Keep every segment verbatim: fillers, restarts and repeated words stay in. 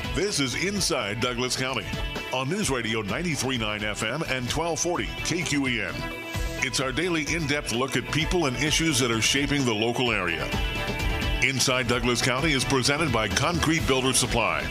This is Inside Douglas County on News Radio ninety-three point nine F M and twelve forty K Q E N. It's our daily in-depth look at people and issues that are shaping the local area. Inside Douglas County is presented by Concrete Builder Supply.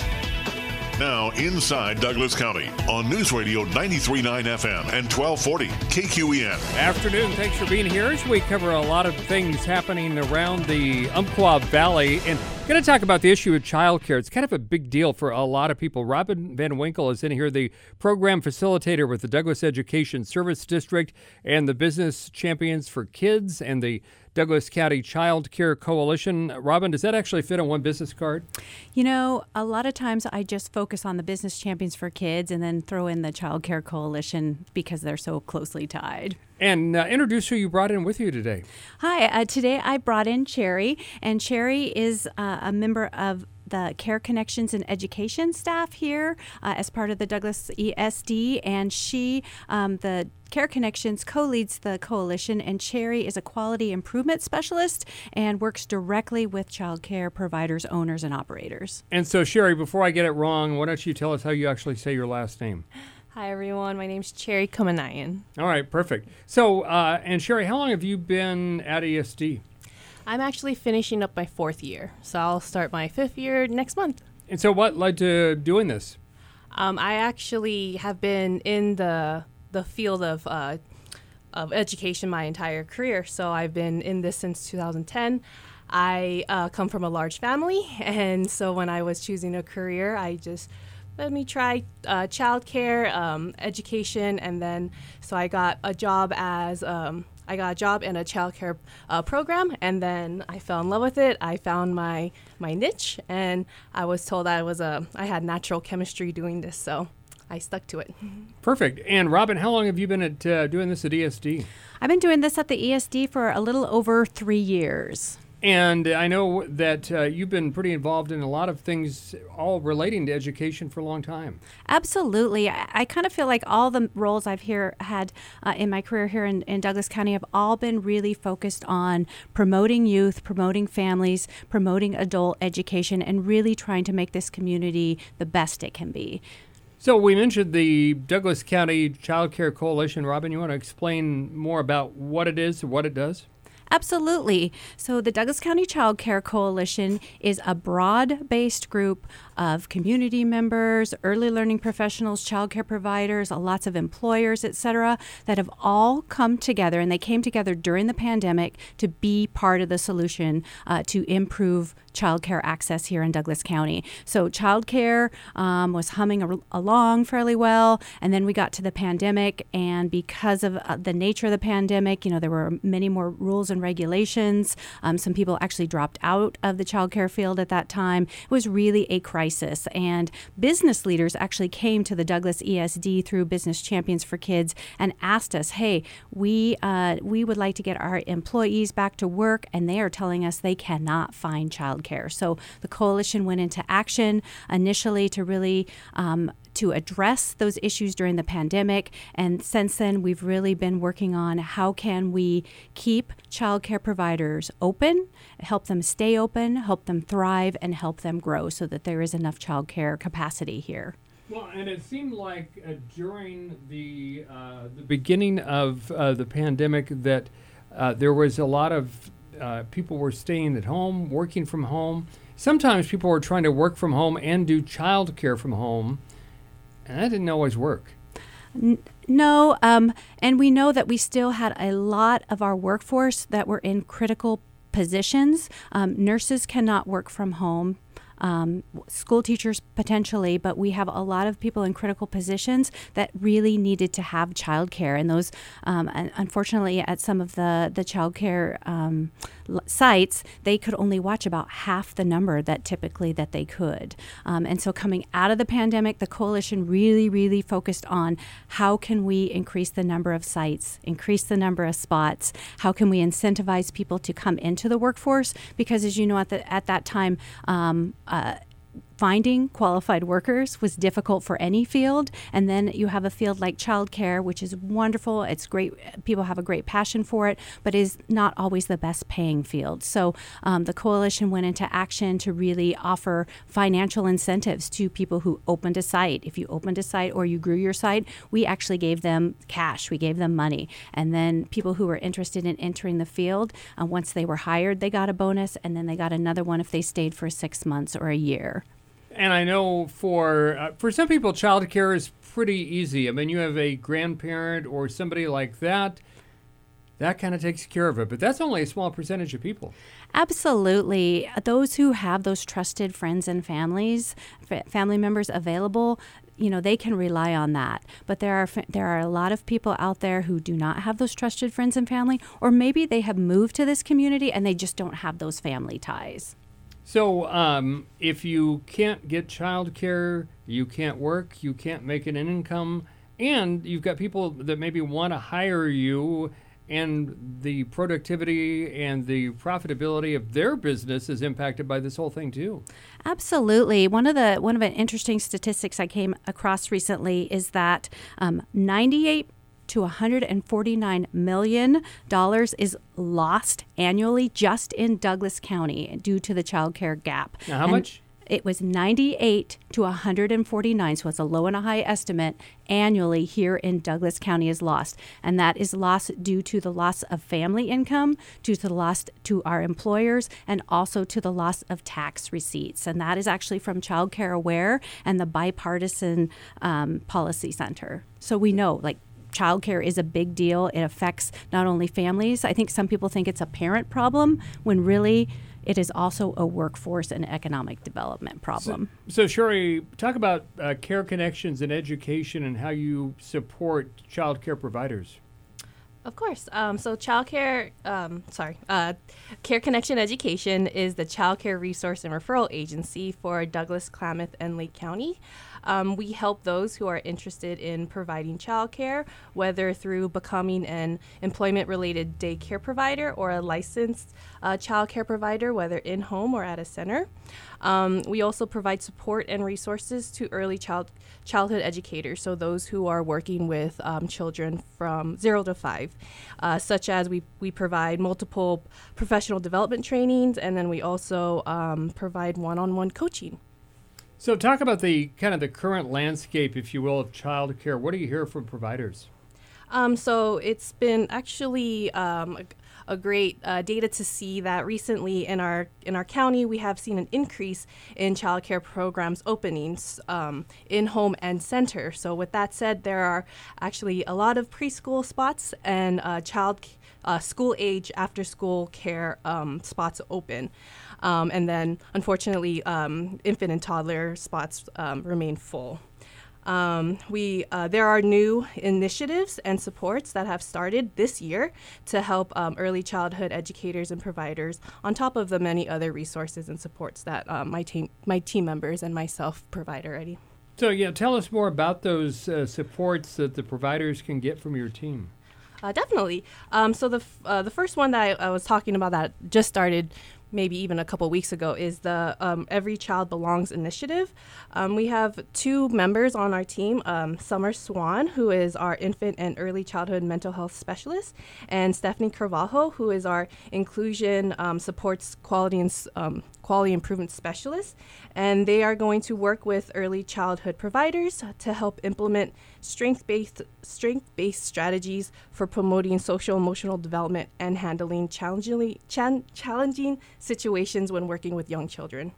Now, Inside Douglas County on News Radio ninety-three point nine F M and twelve forty K Q E N. Afternoon. Thanks for being here as we cover a lot of things happening around the Umpqua Valley. And going to talk about the issue of childcare. It's kind of a big deal for a lot of people. Robin Van Winkle is in here, the program facilitator with the Douglas Education Service District and the Business Champions for Kids and the Douglas County Child Care Coalition. Robin, does that actually fit on one business card? You know, a lot of times I just focus on the Business Champions for Kids and then throw in the Child Care Coalition because they're so closely tied. And uh, introduce who you brought in with you today. Hi, uh, today I brought in Cherry, and Cherry is uh, a member of the Care Connections and Education staff here uh, as part of the Douglas E S D, and she, um, the Care Connections, co-leads the coalition, and Cherry is a quality improvement specialist and works directly with child care providers, owners, and operators. And so, Sherry, before I get it wrong, why don't you tell us how you actually say your last name? Hi, everyone. My name's Cherry Komanayan. All right, perfect. So, uh, and Sherry, how long have you been at E S D? I'm actually finishing up my fourth year, so I'll start my fifth year next month. And so what led to doing this? Um, I actually have been in the the field of uh, of education my entire career, so I've been in this since two thousand ten. I uh, come from a large family, and so when I was choosing a career, I just let me try uh, childcare, um, education, and then so I got a job as um, I got a job in a childcare uh, program, and then I fell in love with it. I found my my niche, and I was told I was a I had natural chemistry doing this, so I stuck to it. Perfect. And Robin, how long have you been at uh, doing this at E S D? I've been doing this at the E S D for a little over three years. And I know that uh, you've been pretty involved in a lot of things all relating to education for a long time. Absolutely. I, I kind of feel like all the roles I've here had uh, in my career here in, in Douglas County have all been really focused on promoting youth, promoting families, promoting adult education, and really trying to make this community the best it can be. So we mentioned the Douglas County Child Care Coalition. Robin, you want to explain more about what it is and what it does? Absolutely. So the Douglas County Child Care Coalition is a broad-based group of community members, early learning professionals, child care providers, lots of employers, et cetera, that have all come together, and they came together during the pandemic to be part of the solution uh, to improve child care access here in Douglas County. So child care um, was humming a- along fairly well, and then we got to the pandemic, and because of uh, the nature of the pandemic, you know, there were many more rules and regulations. Um, some people actually dropped out of the child care field at that time. It was really a crisis, and business leaders actually came to the Douglas E S D through Business Champions for Kids and asked us, hey, we uh, we would like to get our employees back to work, and they are telling us they cannot find child care. So the coalition went into action initially to really um, to address those issues during the pandemic, and since then we've really been working on how can we keep child care providers open, help them stay open, help them thrive, and help them grow so that there is enough child care capacity here. Well, and it seemed like uh, during the uh, the beginning of uh, the pandemic that uh, there was a lot of uh, people were staying at home, working from home. Sometimes people were trying to work from home and do child care from home, and that didn't always work. N- no, um, and we know that we still had a lot of our workforce that were in critical positions. Um, nurses cannot work from home. Um, school teachers potentially, but we have a lot of people in critical positions that really needed to have childcare, and those, um, and unfortunately, at some of the the childcare um, l- sites, they could only watch about half the number that typically that they could. Um, and so, coming out of the pandemic, the coalition really, really focused on how can we increase the number of sites, increase the number of spots, how can we incentivize people to come into the workforce, because as you know, at the at that time. Um, Uh, finding qualified workers was difficult for any field. And then you have a field like childcare, which is wonderful. It's great. People have a great passion for it, but is not always the best paying field. So um, the coalition went into action to really offer financial incentives to people who opened a site. If you opened a site or you grew your site, we actually gave them cash. We gave them money. And then people who were interested in entering the field, uh, once they were hired, they got a bonus, and then they got another one if they stayed for six months or a year. And I know for uh, for some people, childcare is pretty easy. I mean, you have a grandparent or somebody like that, that kind of takes care of it. But that's only a small percentage of people. Absolutely. Those who have those trusted friends and families, f- family members available, you know, they can rely on that. But there are there are a lot of people out there who do not have those trusted friends and family, or maybe they have moved to this community and they just don't have those family ties. So um, if you can't get childcare, you can't work, you can't make an income, and you've got people that maybe want to hire you, and the productivity and the profitability of their business is impacted by this whole thing too. Absolutely. One of the one of the interesting statistics I came across recently is that um, ninety-eight to one hundred forty-nine million dollars is lost annually just in Douglas County due to the child care gap. Now, how and much? It was ninety-eight to one hundred forty-nine, so it's a low and a high estimate annually here in Douglas County is lost. And that is lost due to the loss of family income, due to the loss to our employers, and also to the loss of tax receipts. And that is actually from Child Care Aware and the Bipartisan um, Policy Center. So we know, like, childcare is a big deal. It affects not only families. I think some people think it's a parent problem when really it is also a workforce and economic development problem. So, so Sherry, talk about uh, Care Connections and education and how you support child care providers. Of course. Um, so childcare, um, sorry, uh, Care Connection Education is the childcare resource and referral agency for Douglas, Klamath, and Lake County. Um, we help those who are interested in providing childcare, whether through becoming an employment-related daycare provider or a licensed uh, childcare provider, whether in-home or at a center. Um, we also provide support and resources to early child childhood educators, so those who are working with um, children from zero to five, uh, such as we, we provide multiple professional development trainings, and then we also um, provide one-on-one coaching. So talk about the kind of the current landscape, if you will, of child care. What do you hear from providers? Um, so it's been actually um, a, a great uh, data to see that recently in our in our county we have seen an increase in child care programs openings um, in home and center. So with that said, there are actually a lot of preschool spots and uh, child uh, school age after school care um, spots open. Um, and then, unfortunately, um, infant and toddler spots um, remain full. Um, we uh, there are new initiatives and supports that have started this year to help um, early childhood educators and providers, on top of the many other resources and supports that um, my team my team members and myself provide already. So, yeah, tell us more about those uh, supports that the providers can get from your team. Uh, definitely. Um, so the f- uh, the first one that I, I was talking about that just started maybe even a couple weeks ago is the um, Every Child Belongs initiative. Um, we have two members on our team, um, Summer Swan, who is our infant and early childhood mental health specialist, and Stephanie Carvalho, who is our inclusion um, supports quality and um, quality improvement specialist. And they are going to work with early childhood providers to help implement strength-based strength-based strategies for promoting social emotional development and handling challenging chan- challenging situations when working with young children.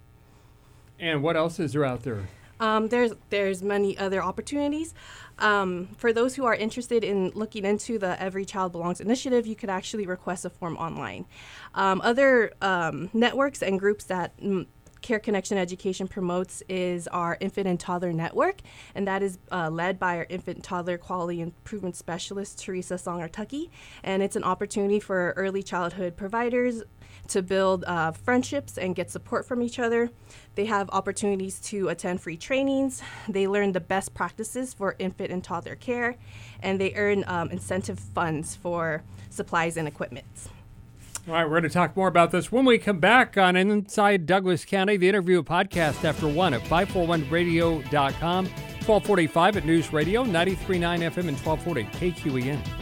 And what else is there out there? Um, there's there's many other opportunities. Um, for those who are interested in looking into the Every Child Belongs initiative, you could actually request a form online. Um, other um, networks and groups that mm, Care Connection Education promotes is our Infant and Toddler Network, and that is uh, led by our Infant and Toddler Quality Improvement Specialist, Teresa Songer-Tucky, and it's an opportunity for early childhood providers to build uh, friendships and get support from each other. They have opportunities to attend free trainings. They learn the best practices for infant and toddler care, and they earn um, incentive funds for supplies and equipment. All right, we're going to talk more about this when we come back on Inside Douglas County, the interview podcast after one at five forty-one radio dot com, twelve forty-five at News Radio, ninety-three point nine F M and twelve forty K Q E N.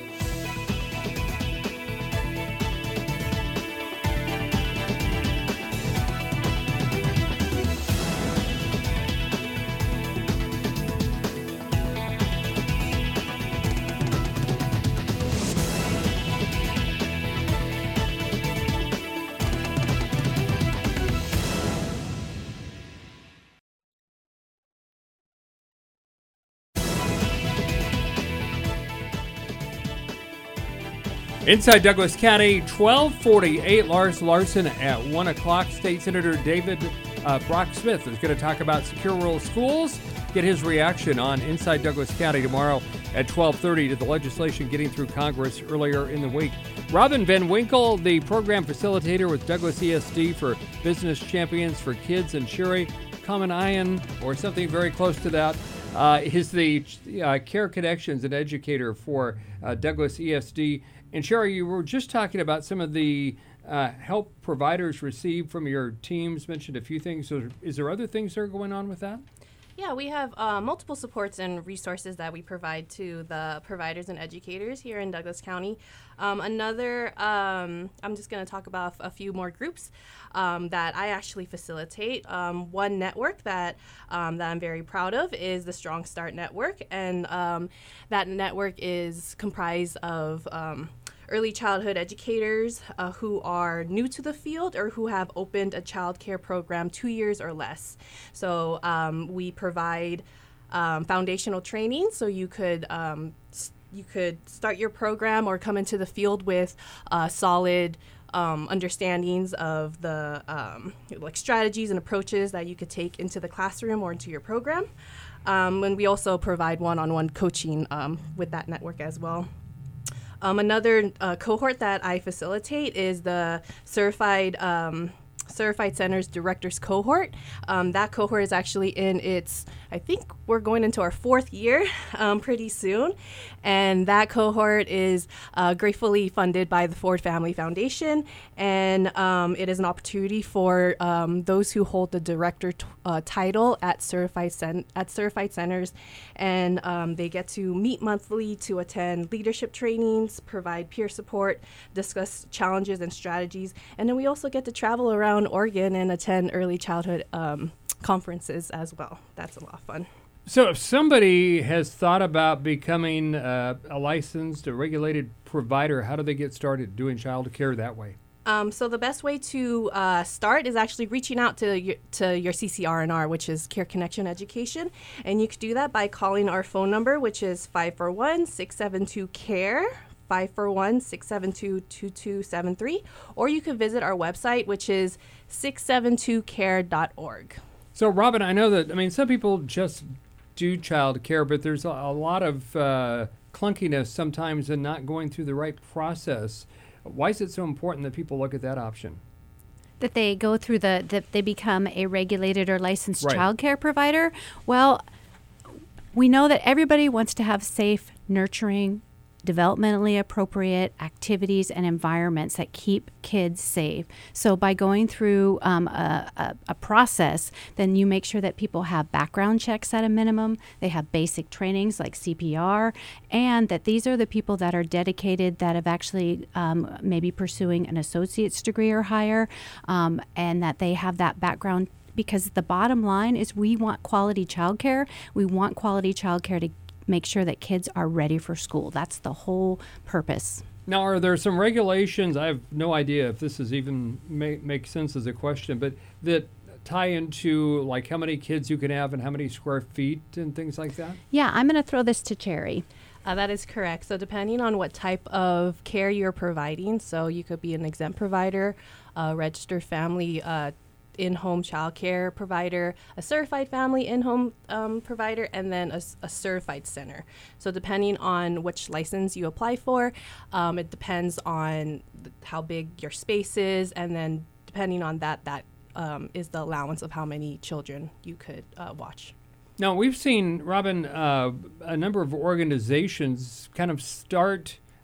Inside Douglas County, twelve forty-eight, Lars Larson at one o'clock. State Senator David uh, Brock Smith is going to talk about secure rural schools. Get his reaction on Inside Douglas County tomorrow at twelve thirty to the legislation getting through Congress earlier in the week. Robin Van Winkle, the program facilitator with Douglas E S D for Business Champions for Kids and Sherry Common Iron, or something very close to that, uh, is the uh, Care Connections and educator for uh, Douglas E S D. And Sherry, you were just talking about some of the uh, help providers receive from your teams, mentioned a few things. So is there other things that are going on with that? Yeah, we have uh, multiple supports and resources that we provide to the providers and educators here in Douglas County. Um, another, um, I'm just going to talk about a few more groups um, that I actually facilitate. Um, one network that um, that I'm very proud of is the Strong Start Network, and um, that network is comprised of um, early childhood educators uh, who are new to the field or who have opened a child care program two years or less. So um, we provide um, foundational training, so you could um, s- you could start your program or come into the field with uh, solid um, understandings of the um, like strategies and approaches that you could take into the classroom or into your program. Um, and we also provide one-on-one coaching um, with that network as well. Um, another uh, cohort that I facilitate is the Certified um, Certified Centers Directors Cohort. Um, that cohort is actually in its, I think we're going into our fourth year um, pretty soon. And that cohort is uh, gratefully funded by the Ford Family Foundation. And um, it is an opportunity for um, those who hold the director t- uh, title at certified, cen- at certified centers. And um, they get to meet monthly to attend leadership trainings, provide peer support, discuss challenges and strategies. And then we also get to travel around Oregon and attend early childhood um, conferences as well. That's a lot of fun. So if somebody has thought about becoming uh, a licensed, a regulated provider, how do they get started doing child care that way? Um, so the best way to uh, start is actually reaching out to your, to your C C R N R, which is Care Connection Education. And you can do that by calling our phone number, which is five four one, six seven two, C A R E, five four one, six seven two, two two seven three. Or you can visit our website, which is six seven two care dot org. So, Robin, I know that, I mean, some people just do child care, but there's a, a lot of uh, clunkiness sometimes in not going through the right process. Why is it so important that people look at that option? That they go through the, that they become a regulated or licensed Right. child care provider? Well, we know that everybody wants to have safe, nurturing, developmentally appropriate activities and environments that keep kids safe. So by going through um, a, a, a process, then you make sure that people have background checks at a minimum, they have basic trainings like C P R, and that these are the people that are dedicated, that have actually um, maybe pursuing an associate's degree or higher, um, and that they have that background. Because the bottom line is we want quality childcare. We want quality childcare to make sure that kids are ready for school. That's the whole purpose. Now, are there some regulations, I have no idea if this is even make, make sense as a question, but that tie into like how many kids you can have and how many square feet and things like that? Yeah, I'm going to throw this to Cherry. Uh, that is correct. So depending on what type of care you're providing, so you could be an exempt provider, a registered family uh, in-home child care provider, a certified family in-home um, provider, and then a, a certified center. So depending on which license you apply for, um, it depends on th- how big your space is, and then depending on that, that um, is the allowance of how many children you could uh, watch. Now, we've seen, Robin, uh, a number of organizations kind of start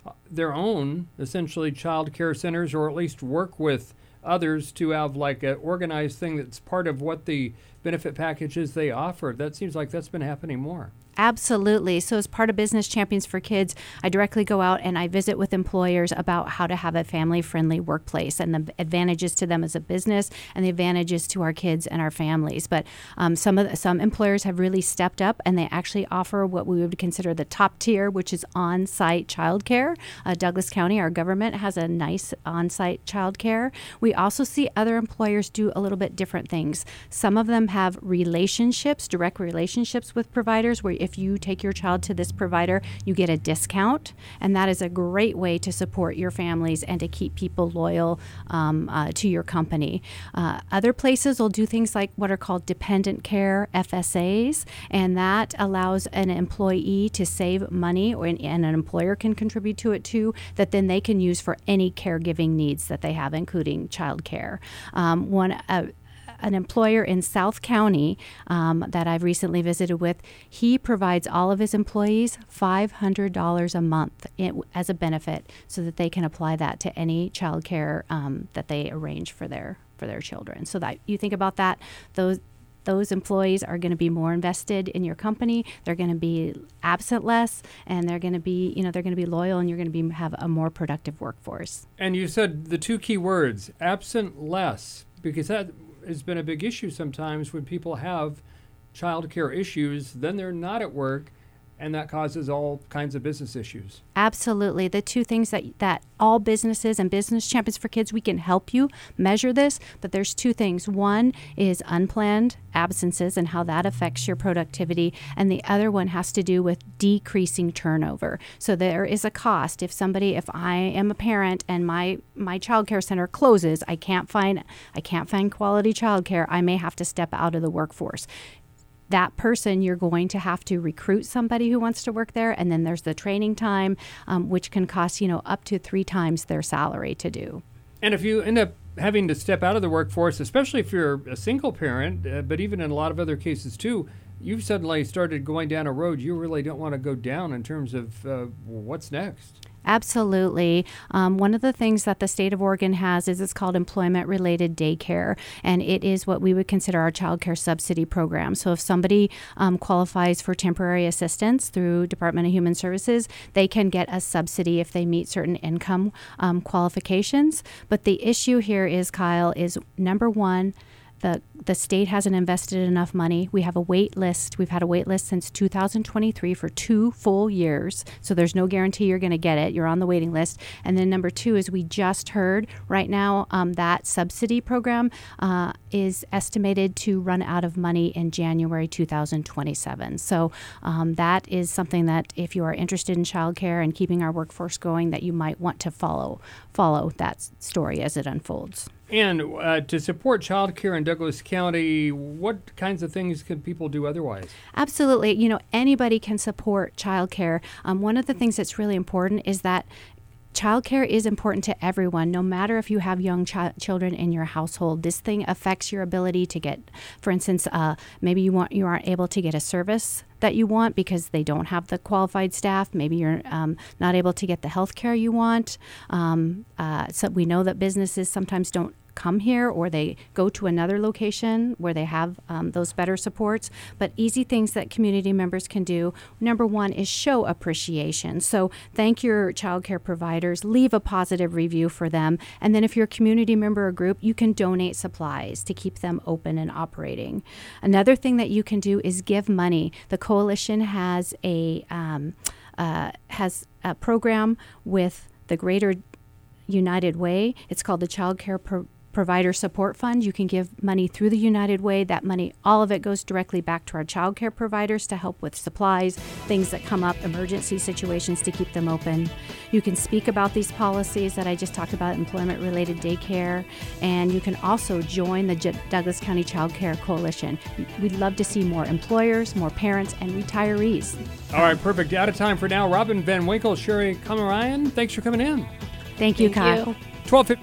their own, essentially, child care centers, or at least work with others to have like an organized thing that's part of what the benefit packages they offer. That seems like that's been happening more. Absolutely. So as part of Business Champions for Kids, I directly go out and I visit with employers about how to have a family-friendly workplace and the advantages to them as a business and the advantages to our kids and our families. But um, some of the, some employers have really stepped up, and they actually offer what we would consider the top tier, which is on-site childcare. Uh, Douglas County, our government, has a nice on-site childcare. We also see other employers do a little bit different things. Some of them have relationships, direct relationships with providers, where if you take your child to this provider, you get a discount, and that is a great way to support your families and to keep people loyal um, uh, to your company. Uh, other places will do things like what are called dependent care F S As, and that allows an employee to save money, or, and an employer can contribute to it too, that then they can use for any caregiving needs that they have, including child care. Um, one uh, An employer in South County um, that I've recently visited with, he provides all of his employees five hundred dollars a month in, as a benefit, so that they can apply that to any child care um, that they arrange for their for their children. So that you think about that, those those employees are going to be more invested in your company. They're going to be absent less, and they're going to be, you know, they're going to be loyal, and you're going to be have a more productive workforce. And you said the two key words, absent less, because that has been a big issue sometimes when people have child care issues, then they're not at work, and that causes all kinds of business issues. Absolutely. The two things that that all businesses and Business Champions for Kids, we can help you measure this, but there's two things. One is unplanned absences and how that affects your productivity, and the other one has to do with decreasing turnover. So there is a cost. If somebody, if I am a parent and my my child care center closes, I can't find I can't find quality child care, I may have to step out of the workforce. That person, you're going to have to recruit somebody who wants to work there, and then there's the training time, um, which can cost, you know, up to three times their salary to do. And if you end up having to step out of the workforce, especially if you're a single parent, uh, but even in a lot of other cases too, you've suddenly started going down a road you really don't want to go down in terms of uh, what's next. Absolutely. Um, one of the things that the state of Oregon has is it's called employment-related daycare, and it is what we would consider our child care subsidy program. So if somebody um, qualifies for temporary assistance through Department of Human Services, they can get a subsidy if they meet certain income um, qualifications. But the issue here is, Kyle, is number one, The the state hasn't invested enough money. We have a wait list. We've had a wait list since two thousand twenty-three for two full years. So there's no guarantee you're going to get it. You're on the waiting list. And then number two is we just heard right now um, that subsidy program uh, is estimated to run out of money in January two thousand twenty-seven. So um, that is something that if you are interested in childcare and keeping our workforce going, that you might want to follow follow that story as it unfolds. And uh, to support child care in Douglas County, what kinds of things can people do otherwise? Absolutely. You know, anybody can support child care. Um, one of the things that's really important is that childcare is important to everyone, no matter if you have young ch- children in your household. This thing affects your ability to get, for instance, uh, maybe you want you aren't able to get a service that you want because they don't have the qualified staff. Maybe you're um, not able to get the health care you want. Um, uh, so we know that businesses sometimes don't come here, or they go to another location where they have um, those better supports. But easy things that community members can do, number one, is show appreciation. So thank your child care providers, leave a positive review for them, and then if you're a community member or group, you can donate supplies to keep them open and operating. Another thing that you can do is give money. The coalition has a um, uh, has a program with the Greater United Way. It's called the Child Care Pro- Provider Support Fund. You can give money through the United Way. That money, all of it goes directly back to our child care providers to help with supplies, things that come up, emergency situations to keep them open. You can speak about these policies that I just talked about, employment-related daycare, and you can also join the J- Douglas County Child Care Coalition. We'd love to see more employers, more parents, and retirees. All right, perfect. Out of time for now. Robin Van Winkle, Sherry Kamarayan, thanks for coming in. Thank you, Thank Kyle. you. twelve fifty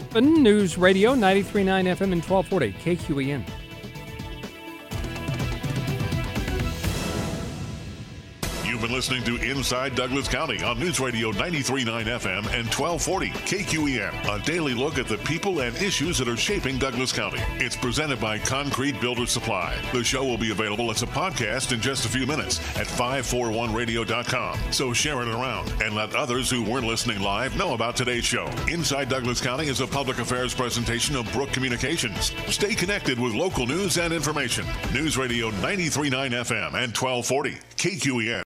News Radio, ninety-three point nine F M and twelve forty K Q E N. You've been listening to Inside Douglas County on News Radio ninety-three point nine F M and twelve forty K Q E N. A daily look at the people and issues that are shaping Douglas County. It's presented by Concrete Builder Supply. The show will be available as a podcast in just a few minutes at five forty-one radio dot com. So share it around and let others who weren't listening live know about today's show. Inside Douglas County is a public affairs presentation of Brook Communications. Stay connected with local news and information. News Radio ninety-three point nine F M and twelve forty K Q E N.